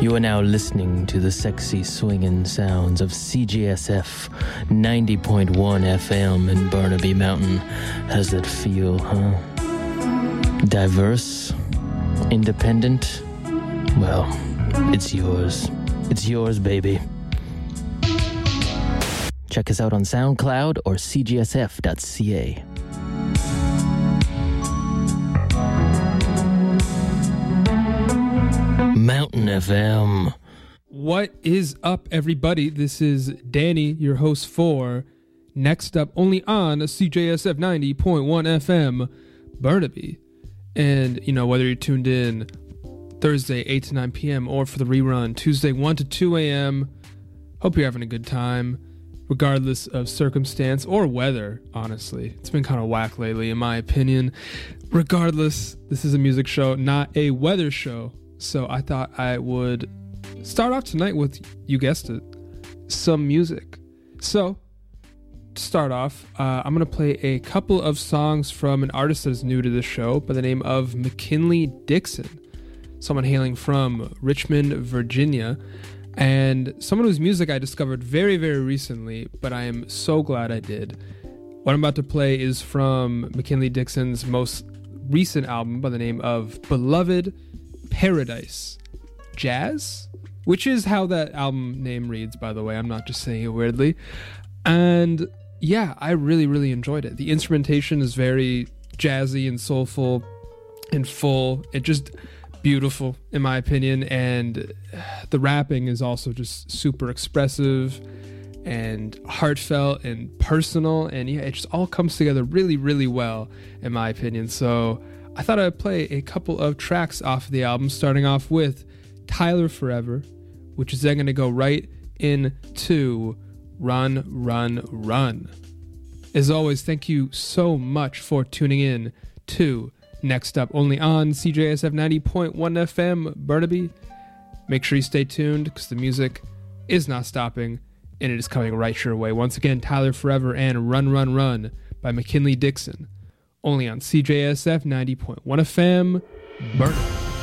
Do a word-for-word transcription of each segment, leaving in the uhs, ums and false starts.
You are now listening to the sexy swinging sounds of C J S F ninety point one F M in Burnaby Mountain. How's that feel, huh? Diverse? Independent? Well, it's yours. It's yours, baby. Check us out on SoundCloud or c g s f dot c a. Mountain F M. What is up, everybody? This is Danny, your host for Next Up, only on C J S F ninety point one F M, Burnaby. And, you know, whether you're tuned in Thursday, eight to nine p.m., or for the rerun, Tuesday, one to two a.m., hope you're having a good time, regardless of circumstance or weather, honestly. It's been kind of whack lately, in my opinion. Regardless, this is a music show, not a weather show. So I thought I would start off tonight with, you guessed it, some music. So, to start off, uh, I'm going to play a couple of songs from an artist that is new to the show by the name of McKinley Dixon, someone hailing from Richmond, Virginia, and someone whose music I discovered very, very recently, but I am so glad I did. What I'm about to play is from McKinley Dixon's most recent album by the name of Beloved Paradise Jazz, which is how that album name reads, by the way. I'm not just saying it weirdly. And yeah, I really, really enjoyed it. The instrumentation is very jazzy and soulful and full. It just beautiful, in my opinion. And the rapping is also just super expressive and heartfelt and personal. And yeah, it just all comes together really, really well, in my opinion. So I thought I'd play a couple of tracks off the album, starting off with Tyler Forever, which is then going to go right into Run, Run, Run. As always, thank you so much for tuning in to Next Up, only on C J S F ninety point one F M, Burnaby. Make sure you stay tuned, because the music is not stopping, and it is coming right your way. Once again, Tyler Forever and Run, Run, Run by McKinley Dixon, only on C J S F ninety point one F M, Burnaby.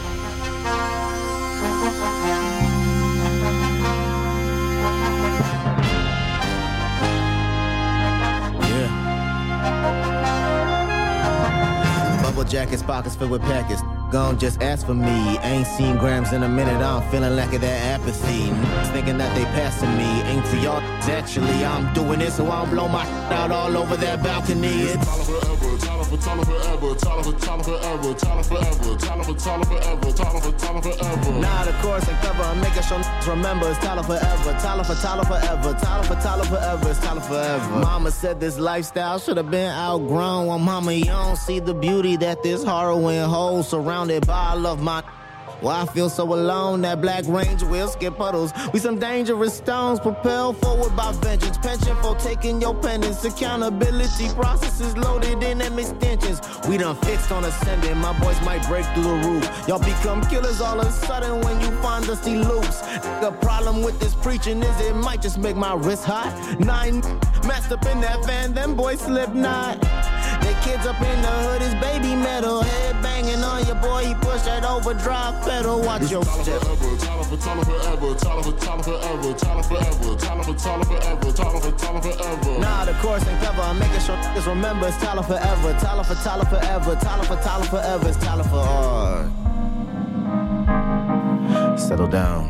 Jackets, pockets filled with packets. Gon' just ask for me. Ain't seen grams in a minute. I'm feeling lack of that apathy. Niggas thinking that they passing me. Ain't to y'all. Actually, I'm doing it so I don't blow my out all over that balcony. It's Tyler forever, Tyler for Tyler forever, Tyler for Tyler forever, Tyler forever, Tyler for Tyler forever, Tyler for Tyler forever. Nah, the chorus and cover, I'm making sure niggas remember it's Tyler forever, Tyler for Tyler forever, Tyler for Tyler forever, it's Tyler forever. Mama said this lifestyle should have been outgrown. Well, mama, you don't see the beauty that this harrowing hole surrounded by. I love my. Why I feel so alone, that black ranger will skip puddles. We some dangerous stones, propelled forward by vengeance. Pension for taking your penance. Accountability processes loaded in them extensions. We done fixed on ascending, my boys might break through the roof. Y'all become killers all of a sudden when you find dusty loops. The problem with this preaching is it might just make my wrist hot. Nine messed up in that van, them boys slip knot. They kids up in the hood is baby metal. Head banging on your boy, he push that overdrive pedal. Watch your step. Tyler for Tyler forever, Tyler for Tyler forever, Tyler forever, Tyler for Tyler forever, Tyler for Tyler forever. Nah, the chorus ain't cover, I'm making sure niggas remember it's Tyler forever, Tyler for Tyler forever, Tyler for Tyler forever, it's Tyler for all. Settle down.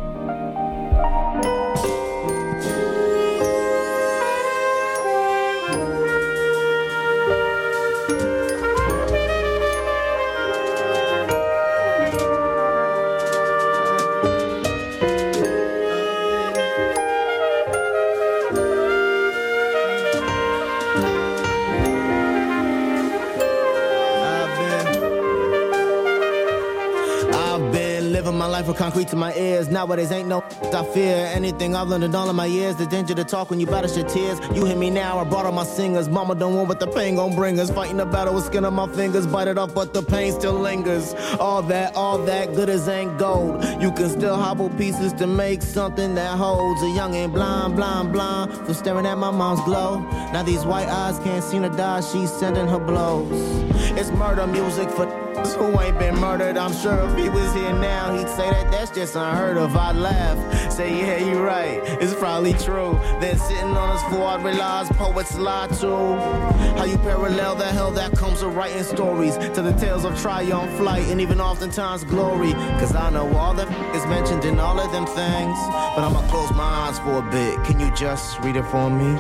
For concrete to my ears, nowadays ain't no I fear anything I've learned in all of my years. The danger to talk when you battle your tears. You hear me now, I brought all my singers. Mama don't want what the pain gon' bring us. Fighting a battle with skin on my fingers. Bite it off, but the pain still lingers. All that, all that good as ain't gold. You can still hobble pieces to make something that holds. A young and blind, blind, blind from staring at my mom's glow. Now these white eyes can't seem to die. She's sending her blows. It's murder music for who ain't been murdered. I'm sure if he was here now, he'd say that that's just unheard of. I'd laugh, say, yeah, you're right, it's probably true. Then sitting on his floor, I'd realize poets lie too. How you parallel the hell that comes with writing stories to the tales of triumph, flight, and even oftentimes glory. Cause I know all that is mentioned in all of them things, but I'ma close my eyes for a bit. Can you just read it for me?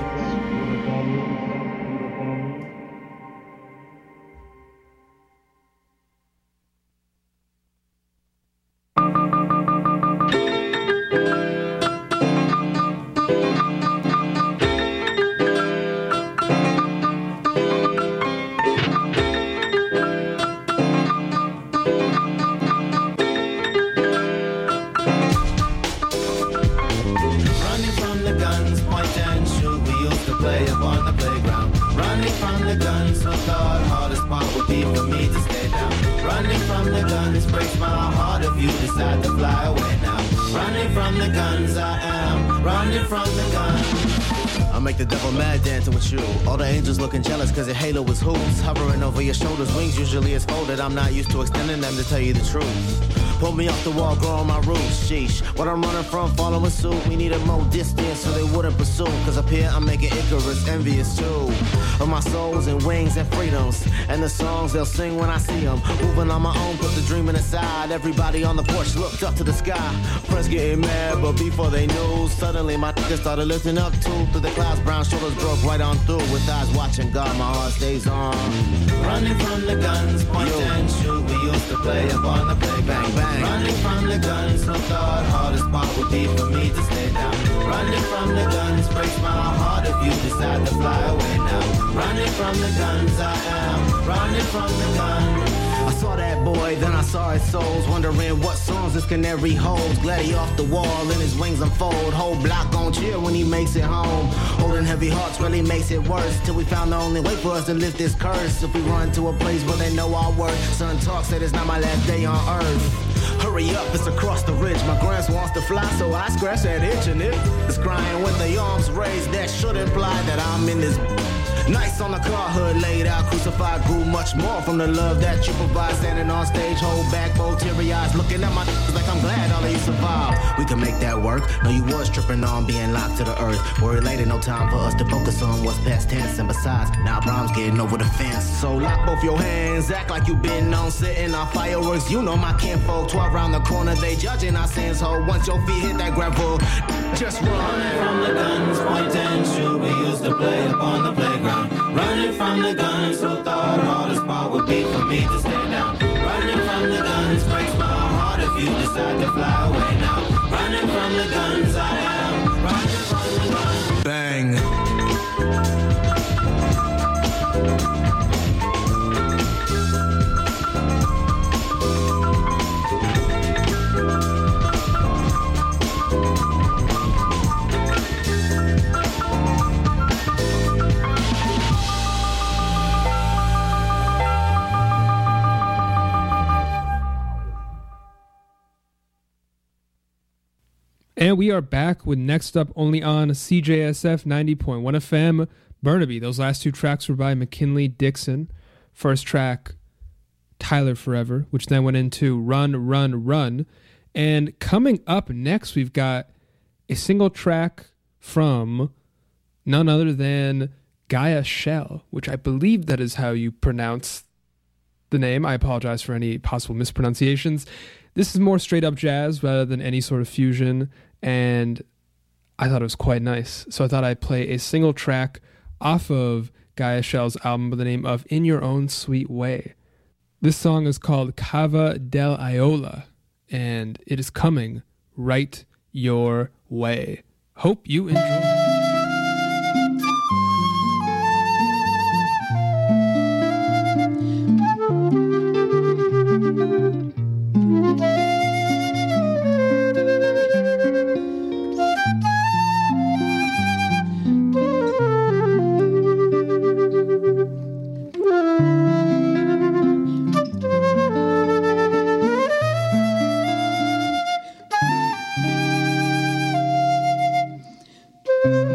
Cause your halo is hoops hovering over your shoulders, wings usually is folded. I'm not used to extending them, to tell you the truth. Pull me off the wall, growing my roots. Sheesh, what I'm running from, following suit. We needed more distance so they wouldn't pursue. Cause up here I'm making Icarus envious too. Of my souls and wings and freedoms, and the songs they'll sing when I see them. Moving on my own, put the dreaming aside. Everybody on the porch looked up to the sky. Friends getting mad, but before they knew, suddenly my niggas started lifting up too. Through the clouds, brown shoulders broke right on through. With eyes watching God, my heart stays on. Running from the guns, point Yo. and shoot. We used to play up on the playground. Bang, bang. Running from the guns, no thought hardest part would be for me to stay down. Running from the guns breaks my heart if you decide to fly away now. Running from the guns, I am running from the guns. I saw that boy, then I saw his souls, wondering what songs this canary holds. Glad he off the wall and his wings unfold. Whole block gon' cheer when he makes it home. Holding heavy hearts really makes it worse. Till we found the only way for us to lift this curse. If we run to a place where they know our worth. Son talk said it's not my last day on earth. Hurry up, it's across the ridge. My grands wants to fly, so I scratch that itch, and it is crying with the arms raised. That should imply that I'm in this. Nice on the car hood, laid out, crucified, grew much more from the love that you provide. Standing on stage, hold back, both teary eyes, looking at my like I'm glad all of you survived. We can make that work. No, you was tripping on being locked to the earth. Worried later, no time for us to focus on what's past tense. And besides, now problems getting over the fence. So lock both your hands, act like you been on sitting on fireworks. You know my kinfolk, twelve round the corner, they judging our sins. Ho, once your feet hit that gravel, just run. Running from the guns, point and shoot. We used to play up on the playground. Running from the guns, who thought hardest part would be for me to stay down. Running from the guns breaks my heart if you decide to fly away now. Running from the guns, I am running from the guns. Bang. And we are back with Next Up, only on C J S F ninety point one F M, Burnaby. Those last two tracks were by McKinley Dixon. First track, Tyler Forever, which then went into Run, Run, Run. And coming up next, we've got a single track from none other than Gaia Shell, which I believe that is how you pronounce the name. I apologize for any possible mispronunciations. This is more straight up jazz rather than any sort of fusion, and I thought it was quite nice. So I thought I'd play a single track off of Gaia Shell's album by the name of In Your Own Sweet Way. This song is called Cava del Iola, and it is coming right your way. Hope you enjoy. Thank you.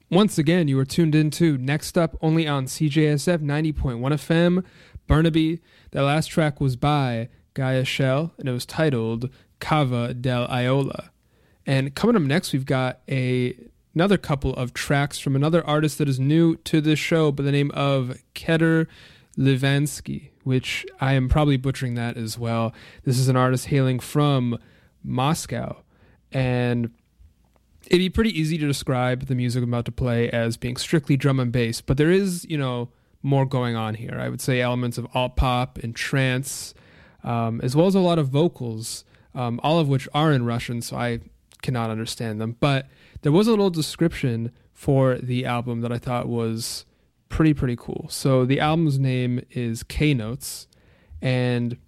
Once again, you are tuned into Next Up, only on C J S F ninety point one F M, Burnaby. That last track was by Gaia Shell, and it was titled Cava del Iola. And coming up next, we've got a another couple of tracks from another artist that is new to this show by the name of Keter Livansky, which I am probably butchering that as well. This is an artist hailing from Moscow, and it'd be pretty easy to describe the music I'm about to play as being strictly drum and bass, but there is, you know, more going on here. I would say elements of alt pop and trance, um, as well as a lot of vocals, um, all of which are in Russian, so I cannot understand them. But there was a little description for the album that I thought was pretty, pretty cool. So the album's name is K-Notes, and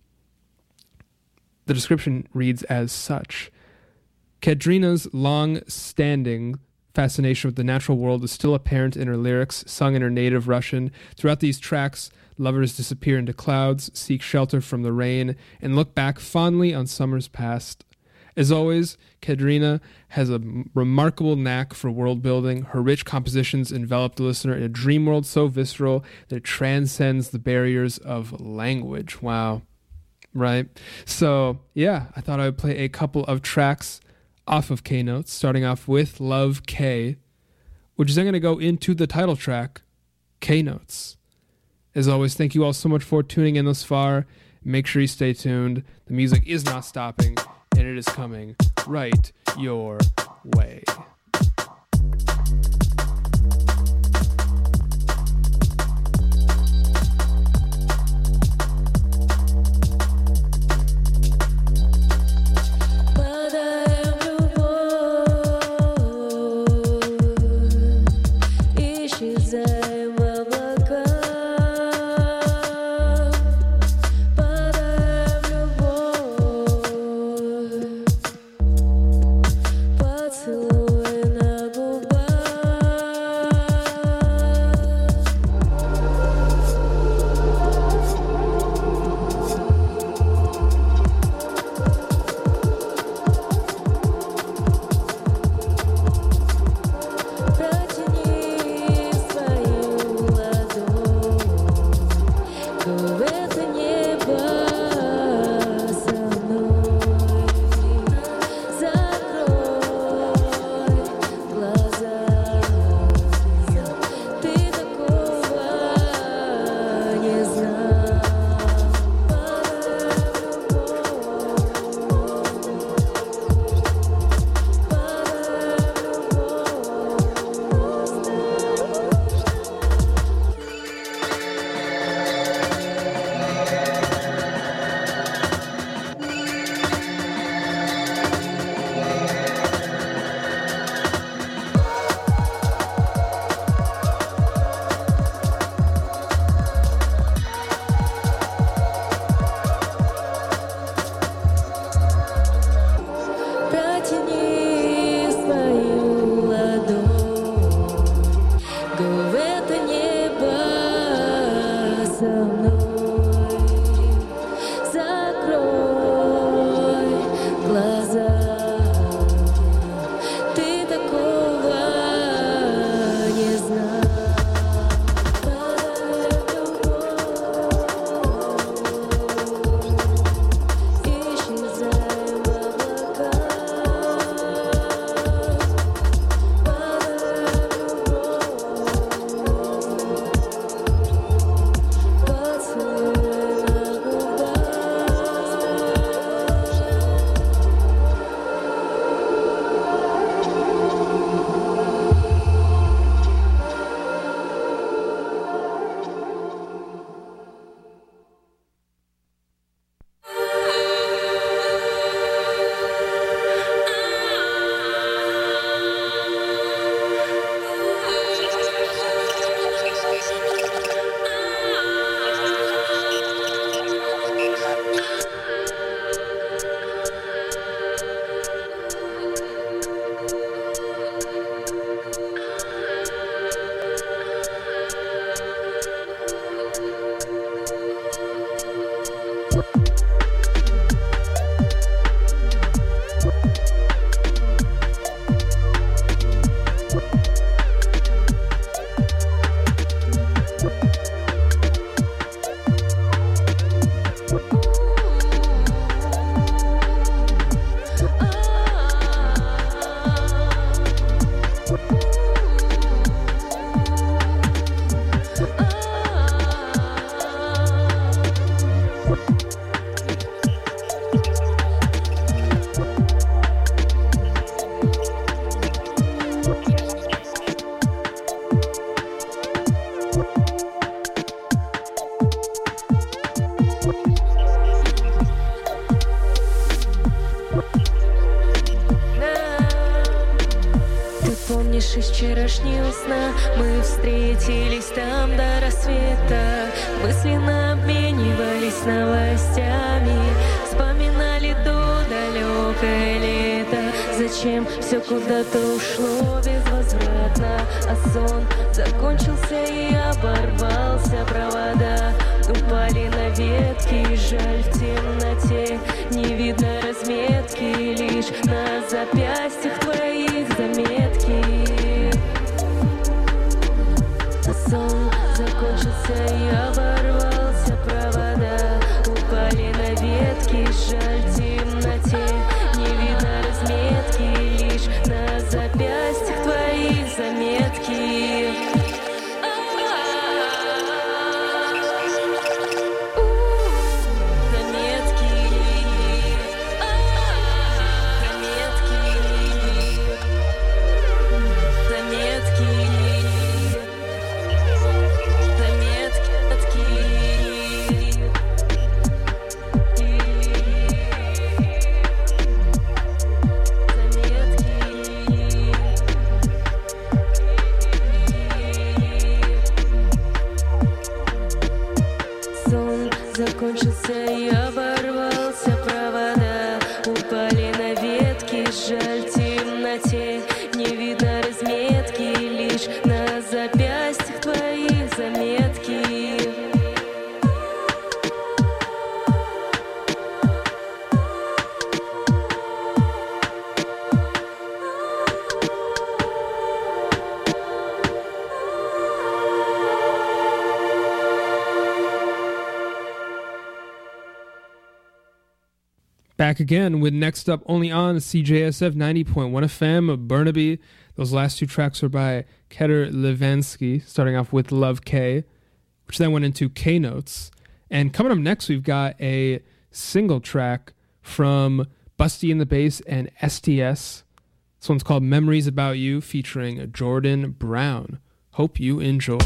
the description reads as such. Kedrina's long-standing fascination with the natural world is still apparent in her lyrics, sung in her native Russian. Throughout these tracks, lovers disappear into clouds, seek shelter from the rain, and look back fondly on summers past. As always, Kedrina has a remarkable knack for world building. Her rich compositions envelop the listener in a dream world so visceral that it transcends the barriers of language. Wow. Right? So, yeah, I thought I would play a couple of tracks off of K-Notes, starting off with Love K, which is then going to go into the title track, K-Notes. As always, thank you all so much for tuning in thus far. Make sure you stay tuned. The music is not stopping, and it is coming right your way. But лишь из вчерашнего сна. Мы встретились там до рассвета, мысленно обменивались новостями, вспоминали то далекое лето. Зачем все куда-то ушло безвозвратно, а сон закончился и оборвался. Провода упали на ветки, жаль, в темноте не видно разметки, лишь на запястьях твоих заметки. Сон закончился и оборвался. Провода упали на ветки, жаль, в темноте не видно разметки, лишь на запястьях твоих заметки. Закончился и оборвался. Провода упали на ветки, жаль, в темноте не видно разметки, лишь на запястьях твоих заметки. Back again with Next Up, only on C J S F ninety point one F M, Burnaby. Those last two tracks were by Keter Levansky, starting off with Love K, which then went into K Notes. And coming up next, we've got a single track from Busty in the Bass and S T S. This one's called Memories About You, featuring Jordan Brown. Hope you enjoy.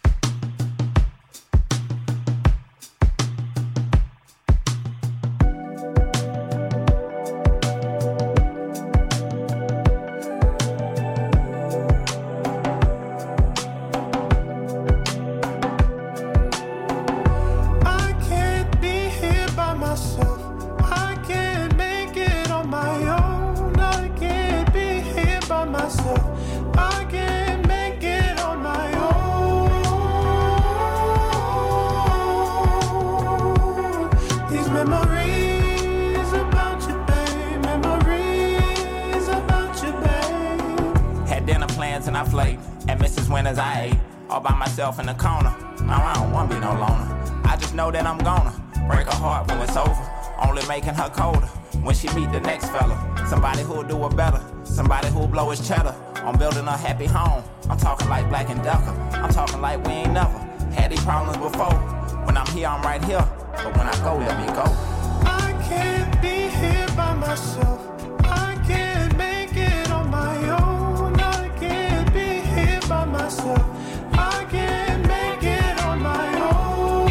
In the corner, now I don't wanna be no loner. I just know that I'm gonna break her heart when it's over, only making her colder when she meet the next fella. Somebody who'll do her better, somebody who'll blow his cheddar on building a happy home. I'm talking like Black and Decker, I'm talking like we ain't never had these problems before. When I'm here, I'm right here, but when I go, let me go. I can't be here by myself, I can't make it on my own. I can't be here by myself, I can't make it on my own.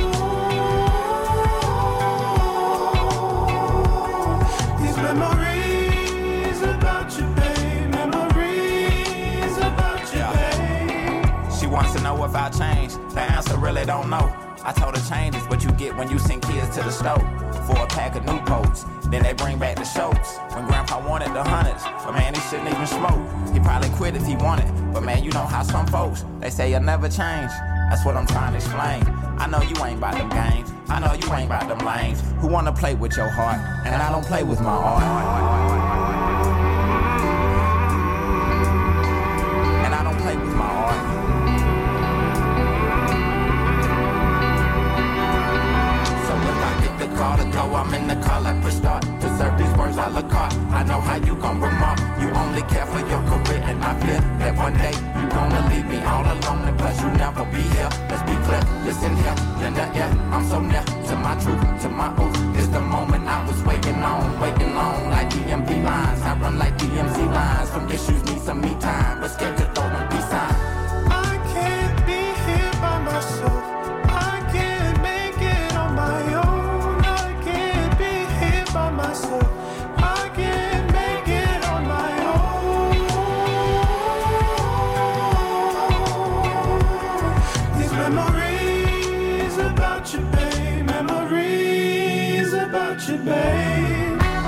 These memories about you, babe, memories about you, babe. She wants to know if I changed, the answer really don't know. I told her change is what you get when you send kids to the stove for a pack of Newports. Then they bring back the shows. When Grandpa wanted the hundreds, but man, he shouldn't even smoke. He probably quit if he wanted, but man, you know how some folks, they say you'll never change. That's what I'm trying to explain. I know you ain't about them games, I know you ain't about them lanes who wanna play with your heart, and I don't play with my heart. And I don't play with my heart. Call to go, I'm in the car like push start. To serve these words a la carte. I know how you gon' remark. You only care for your career, and I fear that one day you gonna leave me all alone, and plus you never be here. Let's be clear, listen here, in the air. I'm so near to my truth, to my oath. It's the moment I was waiting on, waiting on like D M V lines. I run like D M Z lines. Some issues need some me time, but scared to throw them peace signs. I can't be here by myself, I can't make it on my own. By myself, I can't make it on my own. miss you, babe.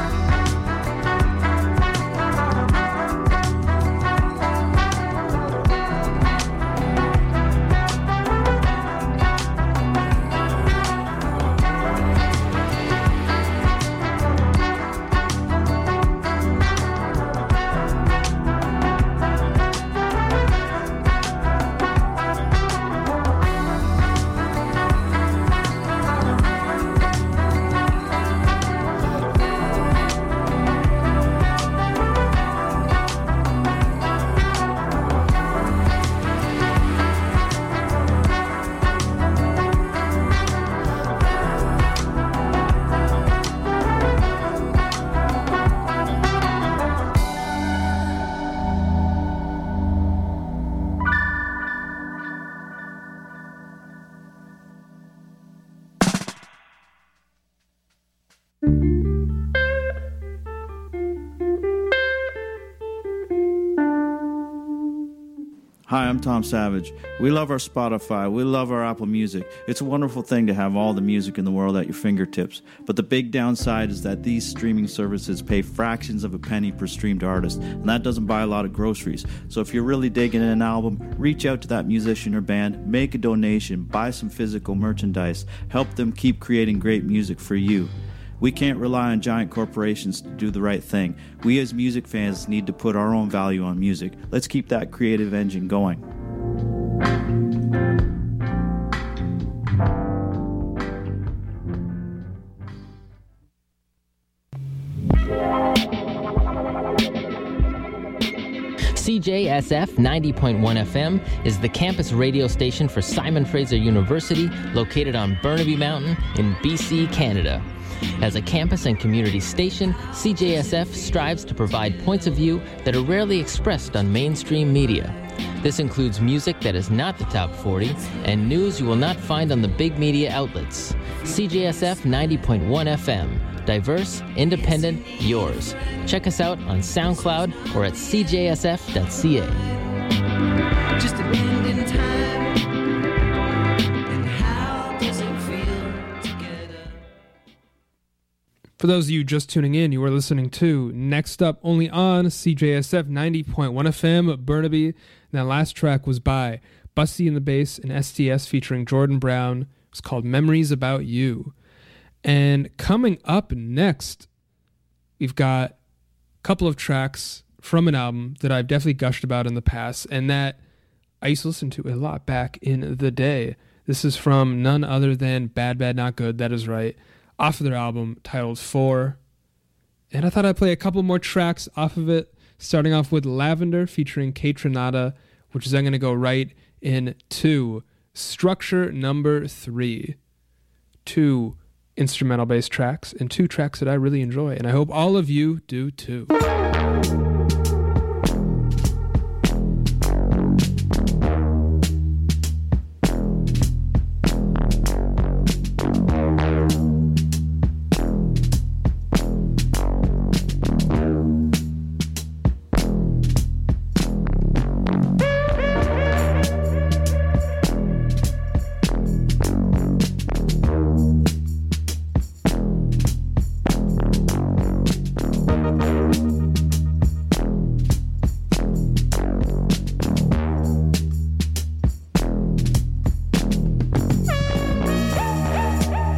Hi, I'm Tom Savage. We love our Spotify. We love our Apple Music. It's a wonderful thing to have all the music in the world at your fingertips. But the big downside is that these streaming services pay fractions of a penny per streamed artist, and that doesn't buy a lot of groceries. So if you're really digging an album, reach out to that musician or band, make a donation, buy some physical merchandise, help them keep creating great music for you. We can't rely on giant corporations to do the right thing. We as music fans need to put our own value on music. Let's keep that creative engine going. C J S F ninety point one F M is the campus radio station for Simon Fraser University, located on Burnaby Mountain in B C, Canada. As a campus and community station, C J S F strives to provide points of view that are rarely expressed on mainstream media. This includes music that is not the top forty and news you will not find on the big media outlets. C J S F ninety point one F M. Diverse, independent, yours. Check us out on SoundCloud or at c j s f dot c a. Just a bend in time. And how does it feel together? For those of you just tuning in, you are listening to Next Up, only on C J S F ninety point one F M, Burnaby. And that last track was by Busty and the Bass and S T S featuring Jordan Brown. It was called Memories About You. And coming up next, we've got a couple of tracks from an album that I've definitely gushed about in the past and that I used to listen to a lot back in the day. This is from none other than Bad Bad Not Good, that is right, off of their album titled Four. And I thought I'd play a couple more tracks off of it, starting off with Lavender featuring Kate Trinata, which is then going to go right into Structure Number Three. Two instrumental bass tracks and two tracks that I really enjoy, and I hope all of you do too.